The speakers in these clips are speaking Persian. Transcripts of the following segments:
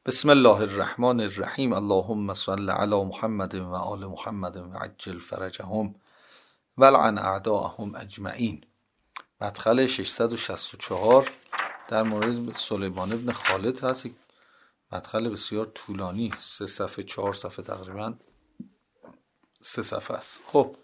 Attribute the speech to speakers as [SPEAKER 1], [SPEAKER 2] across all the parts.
[SPEAKER 1] بسم الله الرحمن الرحیم. اللهم صل علی محمد و آل محمد و عجل فرجهم ولعن اعداءهم اجمعین. مدخل 664 در مورد سلیمان ابن خالد هست. مدخل بسیار طولانی، 3 صفحه 4 صفحه، تقریبا 3 صفحه است. خب،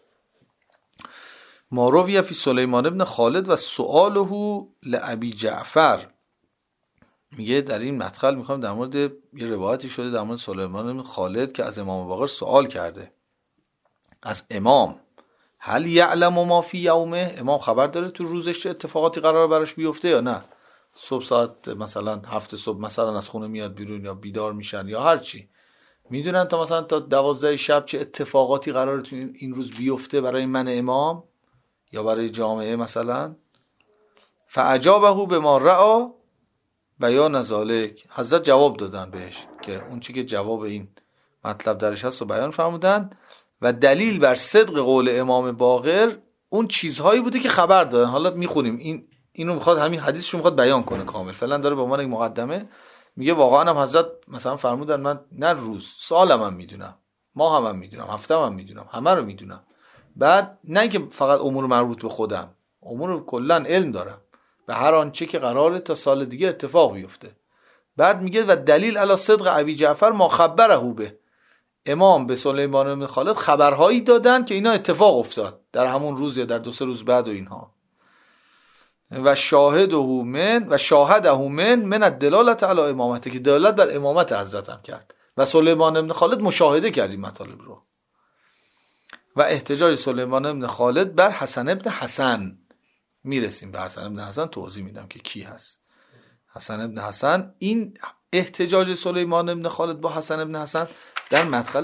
[SPEAKER 1] ما روی فی سلیمان ابن خالد و سؤاله لابی جعفر. میگه در این مدخل میخوام در مورد یه روایتی شده در مورد سلیمان ابن خالد که از امام باقر سوال کرده از امام، هل یعلم ما فی یومه؟ امام خبر داره تو روزش چه اتفاقاتی قرار براش بیفته یا نه؟ صبح ساعت مثلا 7 صبح مثلا از خونه میاد بیرون یا بیدار میشن یا هر چی، میدونن تا مثلا تا 12 شب چه اتفاقاتی قراره تو این روز بیفته برای من امام یا برای جامعه مثلا؟ فاجابه بما رأى بیان ذالک. حضرت جواب دادن بهش که اون چی که جواب این مطلب درش هست رو بیان فرمودن و دلیل بر صدق قول امام باقر اون چیزهایی بوده که خبر دادن. حالا میخونیم اینو میخواد همین حدیثشو میخواد بیان کنه کامل. فعلا داره به عنوان یک مقدمه میگه واقعا هم حضرت مثلا فرمودن من نه روز، سالم هم میدونم، ماه هم میدونم، هفته هم میدونم، همه رو میدونم. بعد نه که فقط امور مربوط به خودم، امور کلا علم دارم به هر آنچه که قراره تا سال دیگه اتفاق بیفته. بعد میگه و دلیل علی صدق ابی جعفر ما خبره به، امام به سلیمان بن خالد خبرهایی دادن که اینا اتفاق افتاد در همون روز یا در 2-3 روز بعد و اینها. و شاهده من الدلالت علی امامته، که دلالت بر امامت حضرت هم کرد و سلیمان بن خالد مشاهده کرد این مطالب رو. و احتجاج سلیمان بن خالد بر حسن بن حسن. میرسیم به حسن بن حسن، توضیح میدم که کی هست حسن بن حسن. این احتجاج سلیمان بن خالد با حسن بن حسن در مدخل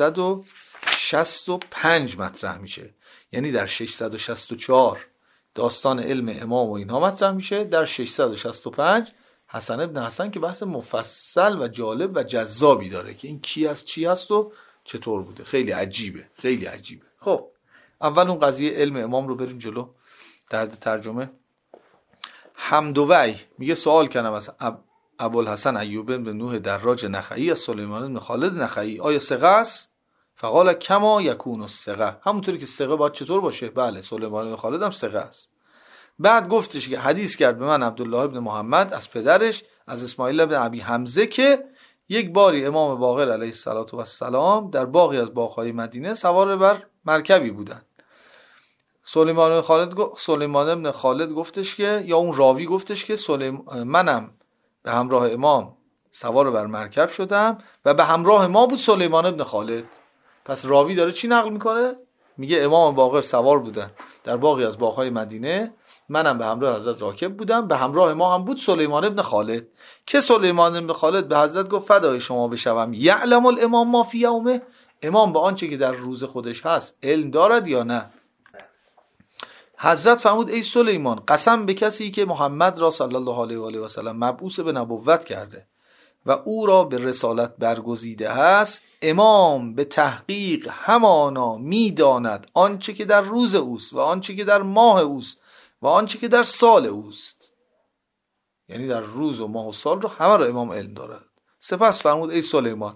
[SPEAKER 1] 665 مطرح میشه، یعنی در 664 داستان علم امام و اینها مطرح میشه، در 665 حسن بن حسن که بحث مفصل و جالب و جذابی داره که این کی است، چی هست و چطور بوده. خیلی عجیبه، خیلی عجیبه. خب، اول اون قضیه علم امام رو بریم جلو. در ترجمه حمد و وی میگه سوال کردم از ابوالحسن ایوب بن نوح دراج نخعی از سلیمان بن خالد نخعی، آیا ثقه است؟ فقال کما یکون الثقه، همونطوری که ثقه باید چطور باشه؟ بله، سلیمان بن خالد هم ثقه است. بعد گفتش که حدیث کرد به من عبدالله بن محمد از پدرش از اسماعیل بن ابی حمزه که یک باری امام باقر علیه السلام در باغی از باغ‌های مدینه سوار بر مرکبی بودند. سلیمان بن خالد گفتش که، یا اون راوی گفتش که منم به همراه امام سوار بر مرکب شدم و به همراه ما بود سلیمان بن خالد. پس راوی داره چی نقل میکنه؟ میگه امام باقر سوار بودن در باغی از باغ‌های مدینه، منم به همراه حضرت راکب بودم، به همراه ما هم بود سلیمان بن خالد. که سلیمان بن خالد به حضرت گفت فدای شما بشوم، یعلم الامام ما فی یومه، امام به آنچه که در روز خودش هست علم دارد یا نه؟ حضرت فرمود ای سلیمان، قسم به کسی که محمد را صلی الله علیه و آله و سلم مبعوث به نبوت کرده و او را به رسالت برگزیده است، امام به تحقیق همانا میداند آنچه که در روز اوست و آنچه که در ماه اوست و آنچه که در سال اوست. یعنی در روز و ماه و سال رو همه را امام علم دارد. سپس فرمود ای سلیمان،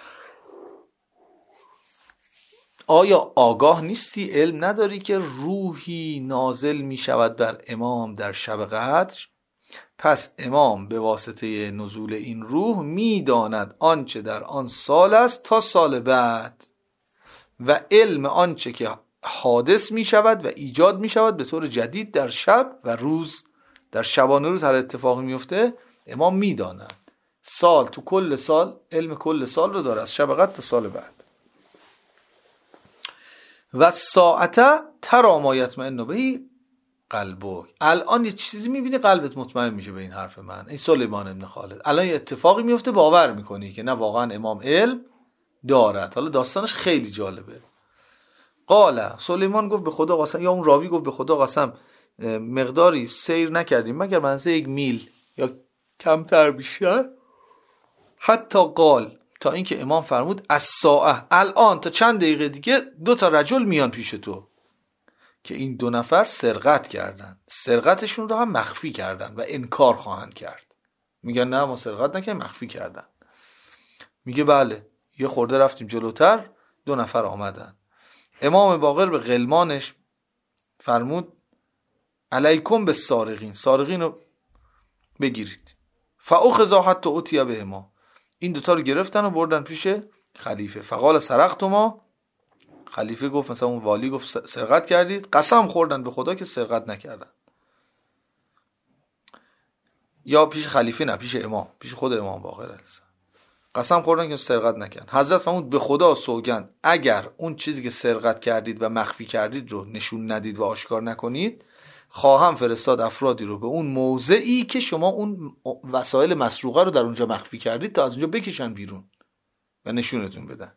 [SPEAKER 1] آیا آگاه نیستی، علم نداری که روحی نازل می شود بر امام در شب قدر؟ پس امام به واسطه نزول این روح می داند آنچه در آن سال است تا سال بعد و علم آنچه که حادث می شود و ایجاد می شود به طور جدید در شب و روز. در شبانه روز هر اتفاقی می افته امام می داند. سال تو کل سال علم کل سال رو داره، از شب قدر تا سال بعد. و ساعته ترا ما یطمئن به قلبک، الان یه چیزی میبینی قلبت مطمئن میشه به این حرف من ای سلیمان ابن خالد. الان یه اتفاقی میفته باور میکنی که نه واقعا امام علم دارد. حالا داستانش خیلی جالبه. قال سلیمان گفت به خدا قسم، یا اون راوی گفت به خدا قسم مقداری سیر نکردیم مگر منزه 1 میل یا کمتر بیشتر، حتی قال تا اینکه امام فرمود از ساعه، الان تا چند دقیقه دیگه 2 رجل میان پیش تو که این 2 نفر سرقت کردن، سرقتشون رو هم مخفی کردن و انکار خواهند کرد. میگن نه ما سرقت نکردیم، مخفی کردن. میگه بله. یه خورده رفتیم جلوتر، 2 نفر آمدن. امام باقر به غلمانش فرمود علیکم به سارقین، سارقین رو بگیرید. فاخذا حتی اتیا به ما، این دوتا رو گرفتن و بردن پیش خلیفه. فقال سرقتما، خلیفه گفت، مثلا اون والی گفت سرقت کردید. قسم خوردن به خدا که سرقت نکردن. یا پیش خلیفه نه، پیش امام، پیش خود امام باقر هست. قسم خوردن که سرقت نکردن. حضرت فرمود به خدا سوگند اگر اون چیزی که سرقت کردید و مخفی کردید رو نشون ندید و آشکار نکنید، خواهم فرستاد افرادی رو به اون موضعی که شما اون وسایل مسروقه رو در اونجا مخفی کردید تا از اونجا بکشن بیرون و نشونتون بدن.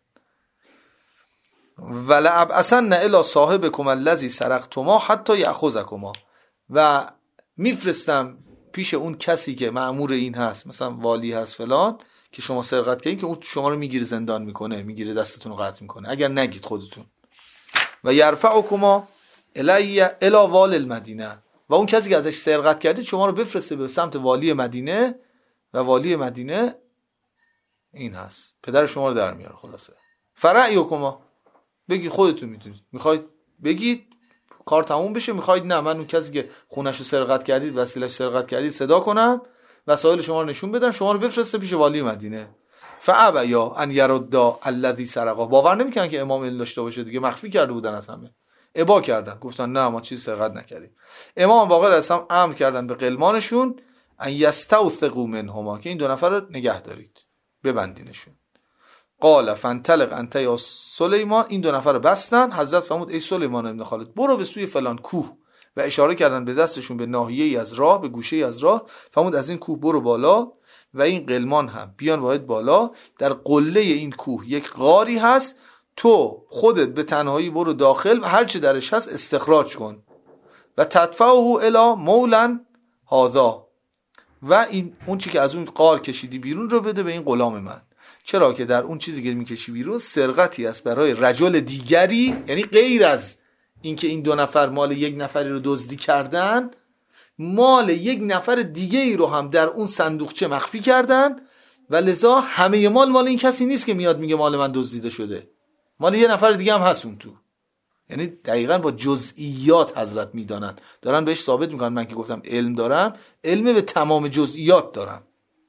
[SPEAKER 1] ولابعثن الی صاحبکم الذی سرقتما حتی یاخذکما، و میفرستم پیش اون کسی که مأمور این هست، مثلا والی هست فلان، که شما سرقت کردین، که اون شما رو میگیره زندان میکنه، میگیره دستتون رو قطع میکنه اگر نگید خودتون. و یرفعکما الی والی المدینه، و اون کسی که ازش سرقت کردید شما رو بفرسته به سمت والی مدینه، و والی مدینه این هست، پدر شما رو در میاره. خلاصه فرعیکما، بگید خودتون میتونید، میخواید بگید کار تموم بشه، میخواید نه من اون کسی که خونه‌شو سرقت کردید، وسیله‌اش سرقت کردید صدا کنم، وسایل شما رو نشون بدم، شما رو بفرسته پیش والی مدینه. فابیا ان یردا الذی سرقا، باور نمیکنن که امام علم داشته باشه دیگه، مخفی کرده بودن از همه، ابا کردن، گفتن نه ما چیز سرقت نکردیم. امام باقر اصلا امر کردن به غلمانشون ان یستوثقوا منهما، که این 2 نفر رو نگه دارید، ببندینشون. قال فانطلق انت یا سلیمان، این 2 نفر رو بستن. حضرت فرمود ای سلیمان ابن خالد برو به سوی فلان کوه، و اشاره کردن به دستشون به ناحیه‌ای از راه، به گوشه‌ای از راه. فرمود از این کوه برو بالا و این غلمان هم بیان باید بالا. در قله این کوه یک غاری هست، تو خودت به تنهایی برو داخل و هر چه درش هست استخراج کن و تدفعه الی مولا هذا، و این اون چی که از اون غار کشیدی بیرون رو بده به این غلام من، چرا که در اون چیزی که میکشی بیرون سرقتی است برای رجل دیگری، یعنی غیر از اینکه این 2 نفر مال یک نفری رو دزدی کردن، مال یک نفر دیگه ای رو هم در اون صندوقچه مخفی کردن، و لذا همه مال این کسی نیست که میاد میگه مال من دزدیده شده، مال یه نفر دیگه هم هست اون تو. یعنی دقیقاً با جزئیات حضرت میدانن، دارن بهش ثابت میکنن من که گفتم علم دارم، علم به تمام جزئیات دارم.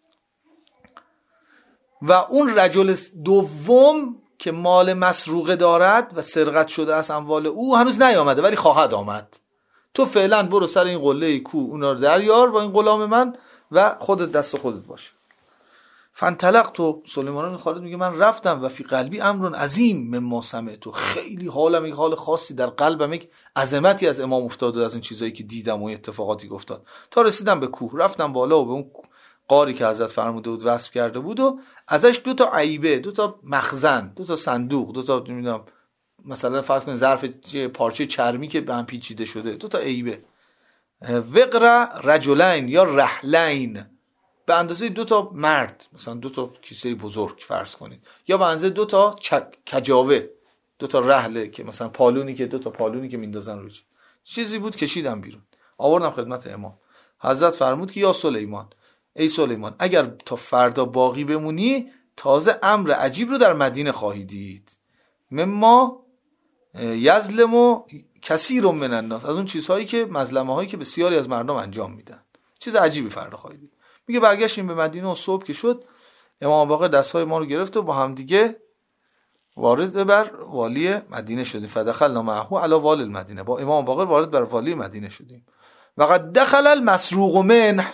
[SPEAKER 1] و اون رجل دوم که مال مسروقه دارد و سرقت شده از اموال او هنوز نیامده، ولی خواهد آمد. تو فعلا برو سر این قله کو اونا رو دریار با این غلام من و خودت دست خودت باش. فانطلق، تو سلیمان خالد میگه من رفتم و فی قلبی امر عظیم مما سمعت، خیلی حالم یک حال خاصی در قلبم، یک عظمتی از امام افتاد از این چیزایی که دیدم و اتفاقاتی که افتاد. تا رسیدم به کوه، رفتم بالا و به اون غاری که حضرت فرموده بود وصف کرده بود و ازش 2 تا عیبه، 2 تا مخزن، 2 تا صندوق، 2 تا نمیدونم مثلا فرض کنید ظرف پارچه چرمی که به هم پیچیده شده، 2 تا عیبه. وقر رجلین یا رحلین، به اندازه 2 تا مرد، مثلا 2 تا کیسه بزرگ فرض کنید، یا به اندازه 2 تا کجاوه، 2 تا رحله که مثلا پالونی که 2 تا پالونی که میندازن روش، چیزی بود. کشیدم بیرون آوردم خدمت امام. حضرت فرمود که یا سلیمان، ای سلیمان اگر تا فردا باقی بمونی تازه امر عجیب رو در مدینه خواهی دید. مما یظلم کثیر من الناس، از اون چیزهایی که مظلمه هایی که بسیاری از مردم انجام میدن، چیز عجیبی فردا خواهی دید. میگه برگشتیم به مدینه و صبح که شد امام باقر دستهای ما رو گرفت و با هم دیگه وارد بر والی مدینه شدیم. فدخلنا معه علی والی المدینه، با امام باقر وارد بر والی مدینه شدیم. و قد دخل المسروق منه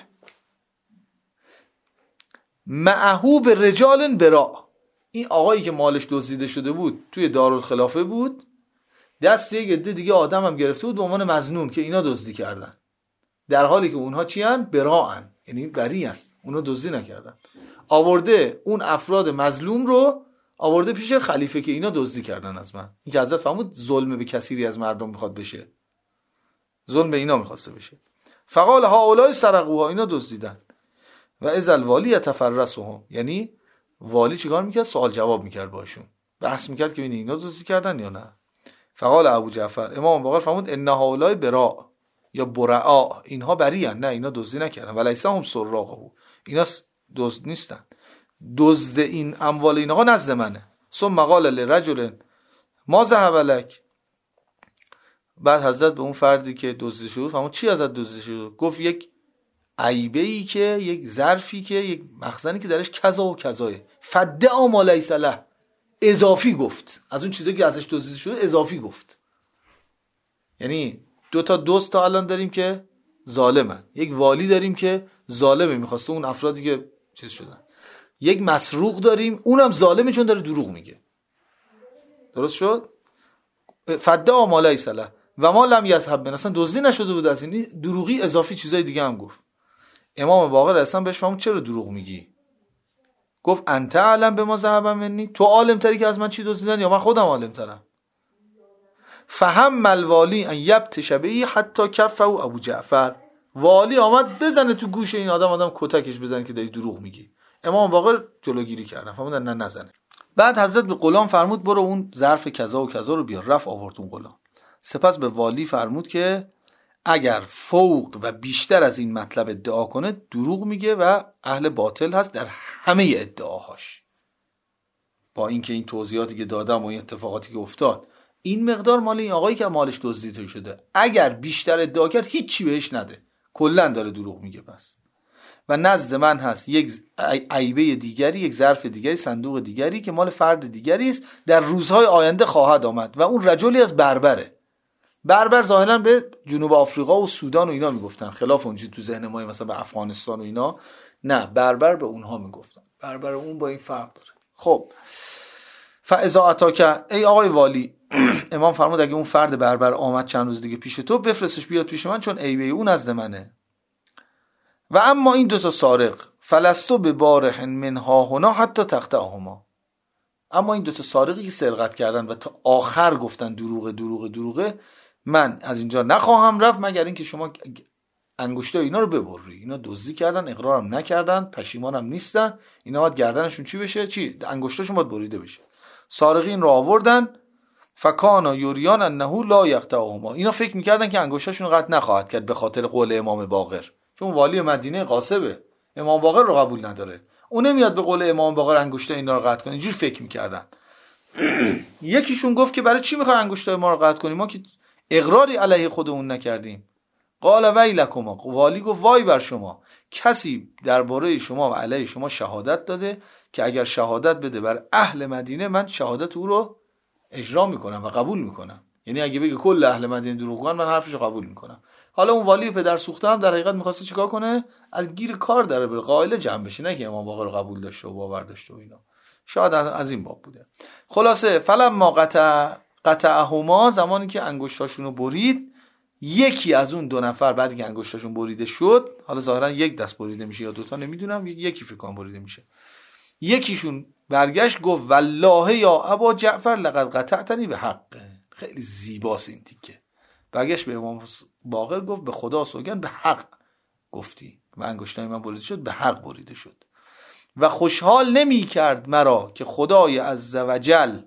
[SPEAKER 1] معهو به رجال برا، این آقایی که مالش دزدیده شده بود توی دارالخلافه بود، دست یک عده دیگه آدم هم گرفته بود به عنوان مظنون که اینا دزدی کردن، در حالی که اونها چی ان؟ براءن، یعنی بری ان، اونها دزدی نکردن. آورده اون افراد مظلوم رو آورده پیش خلیفه که اینا دزدی کردن از من. این که حضرت فرمود ظلم به کثیری از مردم میخواد بشه، ظلم به اینا میخواسته بشه. فقال هؤلاء سرقوها، اینا دزدیدن. و اذا الوالی یتفرسهم، یعنی والی چیکار میکرد؟ سوال جواب میکرد باشون، بحث میکرد که اینا دزدی کردن یا نه. فقال ابو جعفر، امام باقر فرمود ان هؤلاء براء یا براء، اینها بری ان، نه اینا دزدی نکردن. ولیس هم سراقه، اینا دزد نیستن. دزد این اموال این آقا نزد منه. ثم قال لرجل ما ذهب لک، بعد حضرت به اون فردی که دزدیده شد فرمود چی ازت دزدیده شد؟ گفت یک عیبه‌ای که، یک ظرفی که، یک مخزنی که درش کذا و کذاه. فدعا ما لیس له، اضافی گفت، از اون چیزایی که ازش دزدیده شده اضافی گفت. یعنی دو تا دوست تا الان داریم که ظالمن، یک والی داریم که ظالمه میخواسته اون افرادی که چیز شدن، یک مسروق داریم اونم ظالمه چون داره دروغ میگه. درست شد؟ فدعا ما لیس له و ما لم یذهب من، اصلا دزدی نشده بود از این، دروغی اضافی چیزای دیگه هم گفت. امام باقر اصلا بهش فرمود چرا دروغ میگی؟ گفت انت علم به ما ذهب منی، تو عالم تری که از من چی دزدیدن یا من خودم عالم ترم. فهم الوالی ان یبطش به حتی کفه ابو جعفر، والی آمد بزنه تو گوش این آدم کتکش بزنه که داری دروغ میگی. امام باقر جلوگیری کردن، فرمودن نه نزنه. بعد حضرت به غلام فرمود برو اون ظرف کذا و کذا رو بیار، رفت آورد اون غلام. سپس به والی فرمود که اگر فوق و بیشتر از این مطلب ادعا کنه دروغ میگه و اهل باطل هست در همه ادعاهاش. با اینکه این توضیحاتی که دادم و این اتفاقاتی که افتاد، این مقدار مال این آقایی که مالش دزدیده شده، اگر بیشتر ادعا کرد هیچی بهش نده، کلا داره دروغ میگه. پس و نزد من هست یک عیبه دیگری، یک ظرف دیگری، صندوق دیگری که مال فرد دیگری است، در روزهای آینده خواهد آمد و اون رجلی از بربره. بربر ظاهرا به جنوب آفریقا و سودان و اینا میگفتن، خلاف اونجوری تو ذهن ما مثلا به افغانستان و اینا، نه، بربر به اونها میگفتن. بربر اون با این فرق داره. خب فاذا اتاک، ای آقای والی، امام فرمود اگه اون فرد بربر آمد چند روز دیگه پیش تو، بفرستش بیاد پیش من چون عیبه اون نزد منه. و اما این دوتا سارق فلستو به بارح منها هنا حتی تقطعهما، اما این دوتا سارقی که سرقت کردن و تا آخر گفتن دروغه دروغه دروغه، من از اینجا نخواهم رفت مگر اینکه شما انگشتای اینا رو ببری. اینا دزدی کردن، اقرارم نکردن، پشیمانم نیستن، اینا باید گردنشون چی بشه؟ چی؟ انگشتاشون باید بریده بشه. سارقین رو آوردن، فکانا یوریان انه لا یقطعهما، اینا فکر میکردن که انگشتاشون قطع نخواهد کرد به خاطر قول امام باقر، چون والی مدینه قاسبه، امام باقر رو قبول نداره، اون نمیاد به قول امام باقر انگشت اینا رو قطع کنه. اینجوری فکر میکردن. یکیشون گفت که برای چی میخوای انگشتای ما رو قطع کنی؟ ما که اقراری علیه خودمون نکردیم. قال ویلکما، والی گفت وای بر شما، کسی درباره شما و علیه شما شهادت داده که اگر شهادت بده بر اهل مدینه، من شهادت او رو اجرا میکنم و قبول میکنم. یعنی اگه بگه کل اهل مدینه دروغگوان، من حرفش رو قبول میکنم. حالا اون والی پدر سوخته هم در حقیقت میخواسته چیکار کنه؟ از گیر کار داره بره، قائل جمع بشه، نه که امام باقر رو قبول داشته و باور داشته و اینا. شاید از این باب بوده. خلاصه فلما قطعهما، زمانی که انگشتاشون رو برید، یکی از اون دو نفر بعد که انگشتاشون بریده شد، حالا ظاهرا یک دست بریده میشه یا دوتا نمیدونم، یکی فکر کنم بریده میشه، یکیشون برگشت گفت والله یا ابا جعفر لقد قطعتنی به حق. خیلی زیباست این تیکه. برگشت به امام باقر گفت به خدا سوگند به حق گفتی و انگشتای من بریده شد، به حق بریده شد و خوشحال نمی کرد مرا که خدای عزوجل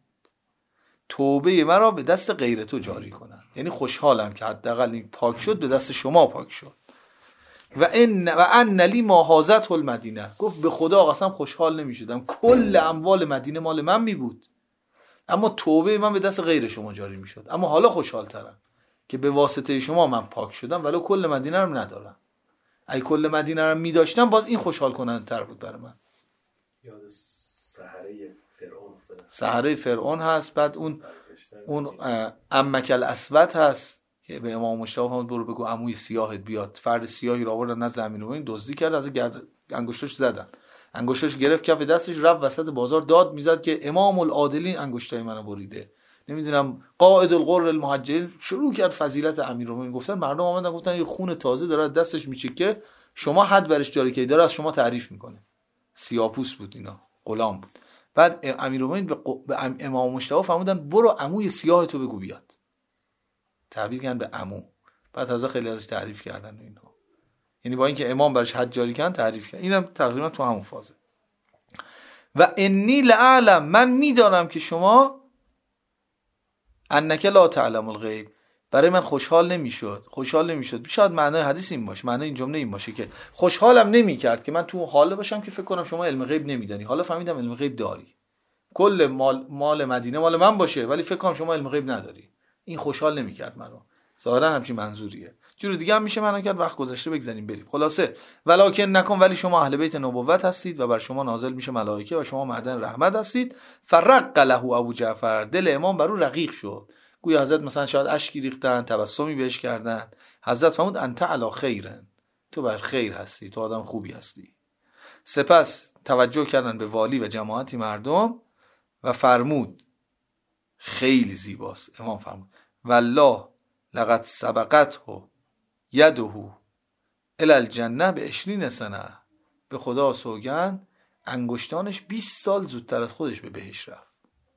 [SPEAKER 1] توبه مرا به دست غیر تو جاری کنن. یعنی خوشحالم که حداقل این پاک شد، به دست شما پاک شد. و ان لی ما حازته المدینه، گفت به خدا قسم خوشحال نمی شدم، کل اموال مدینه مال من می بود، اما توبه من به دست غیر شما جاری می شد. اما حالا خوشحال ترم که به واسطه شما من پاک شدم، ولی کل مدینه رو ندارم. اگه کل مدینه رو می داشتم، باز این خوشحال کننده تر بود برای من.
[SPEAKER 2] یاد سحره فرعون افتادم.
[SPEAKER 1] سحره فرعون هست. بعد اون عمک الاسود هست که به امام مجتبی فرمود برو بگو عموی سیاهت بیاد. فرد سیاهی رو آوردن نزد امیرالمومنین، دزدی کرد، از انگشتاش زدن، انگشتاش گرفت کف دستش، رفت وسط بازار داد میزد که امام العادلین انگشتای منو بریده، نمیدونم قائد الغر المحجلین. شروع کرد فضیلت امیرالمومنین گفتن. مردم اومدن گفتن یه خون تازه داره دستش میچکه، شما حد برش جاری کردی، داره از شما تعریف میکنه. سیاه‌پوست بود، اینا غلام بود. بعد امیرالمومنین به امام مجتبی فرمودن برو عموی سیاه تو بگو بیاد، تعبیر کردن به عمو. بعد تازه خیلی ازش تعریف کردن اینها، یعنی با اینکه امام برش حد جاری کردن تعریف کردن. اینم تقریبا تو همون فازه. و انی لعلم، من میدانم که شما انک لا تعلم الغیب، برای من خوشحال نمیشد. شاید معنای حدیث این باشه، معنای این جمله این باشه که خوشحالم نمیکرد که من تو حال باشم که فکر کنم شما علم غیب نمیدانی، حالا فهمیدم علم غیب داری، کل مال مدینه مال من باشه ولی فکر کنم شما علم غیب نداری. این خوشحال نمیکرد منو. ظاهرا همچین منظوریه. جور دیگه هم میشه معنا کرد. وقت گذشته بگذاریم بریم. خلاصه ولکن نکن، ولی شما اهل بیت نبوت هستید و بر شما نازل میشه ملائکه و شما معدن رحمت هستید. فرق له ابو جعفر، دل امام بر او رقیق شد. گویا حضرت مثلا شاید اشکی ریختن، تبسمی بهش کردن. حضرت فرمود انت علی خیرن، تو بر خیر هستی، تو آدم خوبی هستی. سپس توجه کردن به والی و جماعتی مردم و فرمود، خیلی زیباست. امام فرمود والله لقد سبقته یده الی الجنه به 20 سنه، به خدا سوگند انگشتانش 20 سال زودتر از خودش به بهشت رفت.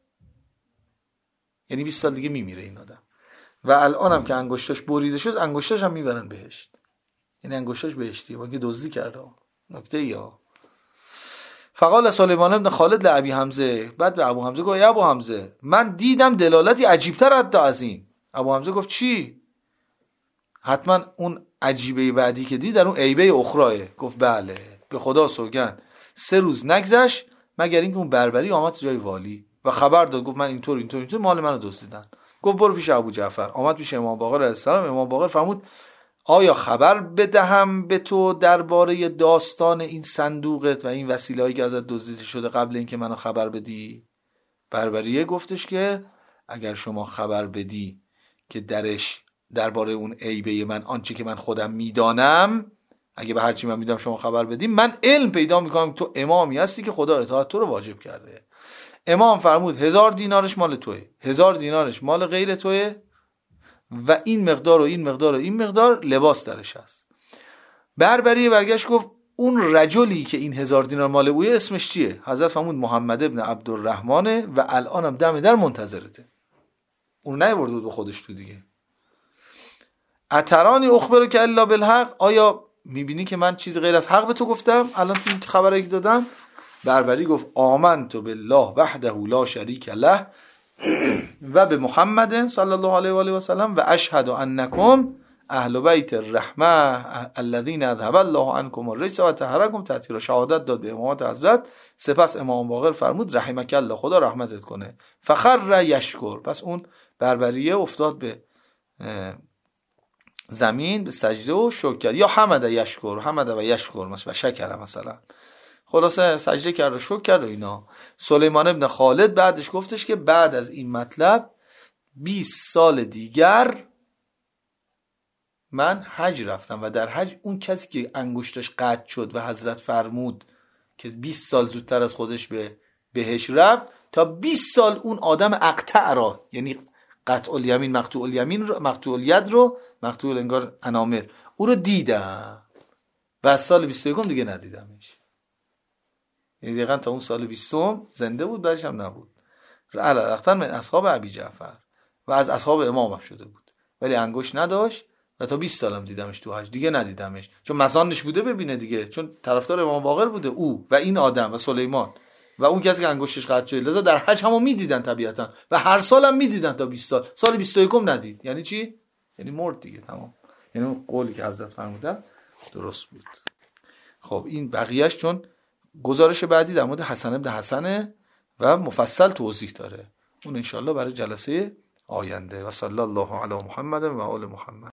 [SPEAKER 1] یعنی 20 سال دیگه میمیره این آدم. و الان هم که انگشتاش بریده شد، انگشتاش هم میبرن بهشت. یعنی انگشتاش بهشتیه، با که دزدی کرده. نکته یا فقال سلیمان ابن خالد لابی حمزه، بعد به ابو حمزه گفت ای ابو حمزه من دیدم دلالتی عجیبتر حتی از این. ابو حمزه گفت چی؟ حتما اون عجیبه بعدی که دید در اون عیبه اخراه. گفت بله، به خدا سوگند 3 روز نگذشت مگر اینکه اون بربری آمد جای والی و خبر داد. گفت من اینطور مال منو دزدیدن. گفت برو پیش ابو جعفر. آمد پیش امام باقر علیه السلام. امام باقر فرمود آیا خبر بدهم به تو درباره داستان این صندوقت و این وسیله‌ای که ازت دزدیده شده قبل اینکه منو خبر بدی؟ بربریه گفتش که اگر شما خبر بدی که درش درباره اون عیبه من آنچه که من خودم میدانم، اگه به هر چی من میدونم شما خبر بدی، من علم پیدا میکنم تو امامی هستی که خدا اطاعت تو رو واجب کرده. امام فرمود 1000 دینارش مال توئه، 1000 دینارش مال غیر توئه و این مقدار و این مقدار و این مقدار لباس درش هست. بربری برگشت گفت اون رجلی که این 1000 دینار مال اویه اسمش چیه؟ حضرت فرمود محمد ابن عبدالرحمنه و الانم دم در منتظرته. اون نیورده بود به خودش تو دیگه. اترانی اخبرو که الا بالحق، آیا میبینی که من چیز غیر از حق به تو گفتم الان تو این خبری که دادم؟ بربری گفت آمنت بالله وحده لا شریک له و به محمد صلی الله علیه و آله و سلم و اشهد انکم اهل بیت الرحمه الذین اذهب الله عنکم الرجس و طهرکم تطهیرا. شهادت داد به امامت حضرت. سپس امام باقر فرمود رحمک الله، خدا رحمتت کنه. فخر یشکر، پس اون بربریه افتاد به زمین به سجده و شکر کرد. یا حمد یشکر، حمد و یشکر مثلا شکر مثلا. خلاصه سجده کرد و شکر کرد و اینا. سلیمان ابن خالد بعدش گفتش که بعد از این مطلب 20 سال دیگر من حج رفتم و در حج اون کسی که انگشتش قطع شد و حضرت فرمود که 20 سال زودتر از خودش به بهش رفت، تا 20 سال اون آدم اقطع را، یعنی قطع الیمین مقطوع الیمین رو، مقطوع الید رو، مقطوع انگار انامر، او رو دیدم و از سال 21 دیگه ندیدمش. یعنی دقیقا تا اون سال 20 زنده بود، بعدش هم نبود. علاقتن من اصحاب ابی جعفر و از اصحاب امام هم شده بود، ولی انگشت نداشت و تا 20 سالم دیدمش تو حج، دیگه ندیدمش چون مزانش بوده ببینه دیگه، چون طرفدار امام باقر بوده او و این آدم و سلیمان و اون کسی که انگشتش قطع شد. لذا در حج همو میدیدن طبیعتا و هر سال هم میدیدن تا 20 سال. سال 21 ندید. یعنی چی؟ یعنی مرد دیگه، تمام. یعنی اون قولی که حضرت فرمودن درست بود. خب این بقیه‌اش چون گزارش بعدی در مورد حسن ابن حسنه و مفصل توضیح داره، اون انشالله برای جلسه آینده. و صلی الله علی محمد و آل محمد.